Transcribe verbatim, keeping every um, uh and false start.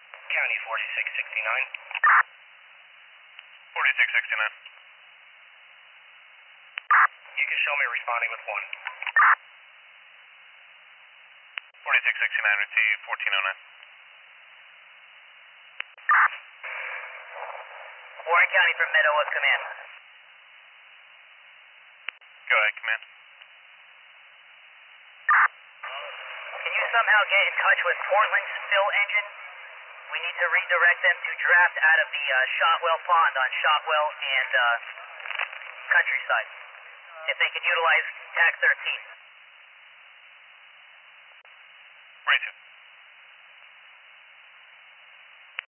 County forty-six sixty-nine. forty-six sixty-nine. You can show me responding with one. forty-six sixty-nine, receive fourteen oh nine. Warren County from Meadow, what's command? Go ahead, command. Can you somehow get in touch with Portland's fill engine? We need to redirect them to draft out of the uh, Shotwell Pond on Shotwell and uh, Countryside. If they can utilize T A C thirteen. Right, sir.